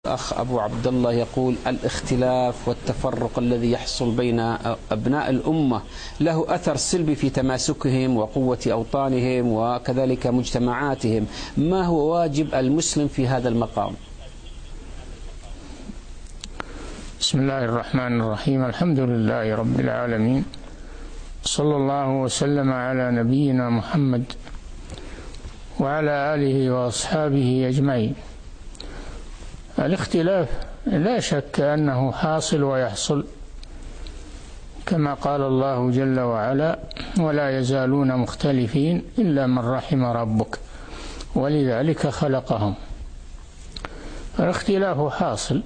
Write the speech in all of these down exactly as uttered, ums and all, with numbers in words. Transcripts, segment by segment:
أخ أبو عبد الله يقول: الاختلاف والتفرق الذي يحصل بين أبناء الأمة له أثر سلبي في تماسكهم وقوة أوطانهم وكذلك مجتمعاتهم، ما هو واجب المسلم في هذا المقام؟ بسم الله الرحمن الرحيم. الحمد لله رب العالمين، صلى الله وسلم على نبينا محمد وعلى آله وأصحابه أجمعين. الاختلاف لا شك أنه حاصل ويحصل، كما قال الله جل وعلا: ولا يزالون مختلفين إلا من رحم ربك ولذلك خلقهم. الاختلاف حاصل،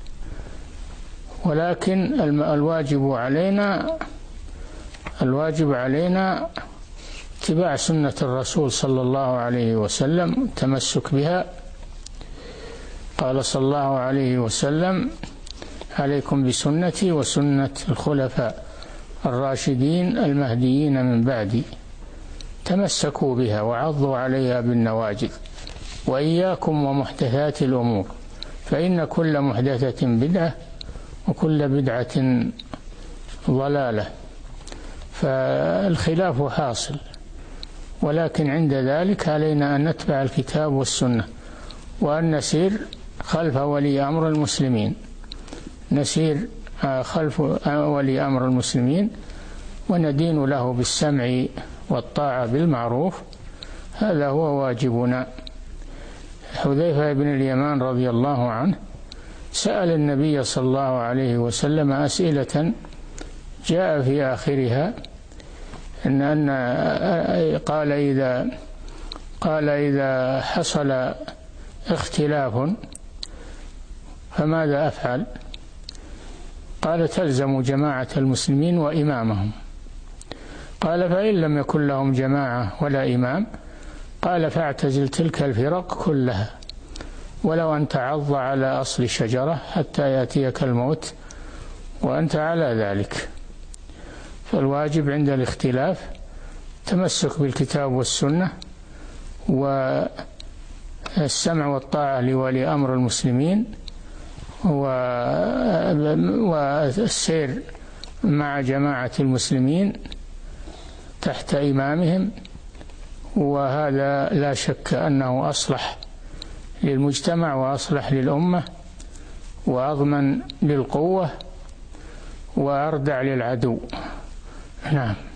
ولكن الواجب علينا الواجب علينا اتباع سنة الرسول صلى الله عليه وسلم، التمسك بها. قال صلى الله عليه وسلم: عليكم بسنتي وسنة الخلفاء الراشدين المهديين من بعدي، تمسكوا بها وعضوا عليها بالنواجذ، وإياكم ومحدثات الأمور فإن كل محدثة بدعة وكل بدعة ضلالة. فالخلاف حاصل، ولكن عند ذلك علينا أن نتبع الكتاب والسنة، وأن نسير خلف ولي أمر المسلمين نسير خلف ولي أمر المسلمين وندين له بالسمع والطاعة بالمعروف. هذا هو واجبنا. حذيفة بن اليمان رضي الله عنه سأل النبي صلى الله عليه وسلم أسئلة جاء في آخرها إن أن قال إذا قال إذا حصل اختلاف فماذا أفعل؟ قال: تلزم جماعة المسلمين وإمامهم. قال: فإن لم يكن لهم جماعة ولا إمام؟ قال: فاعتزل تلك الفرق كلها ولو أن تعض على أصل شجرة حتى يأتيك الموت وأنت على ذلك. فالواجب عند الاختلاف تمسك بالكتاب والسنة والسمع والطاعة لولي أمر المسلمين والسير مع جماعة المسلمين تحت إمامهم، وهذا لا شك أنه أصلح للمجتمع وأصلح للأمة وأضمن للقوة وأردع للعدو. نعم.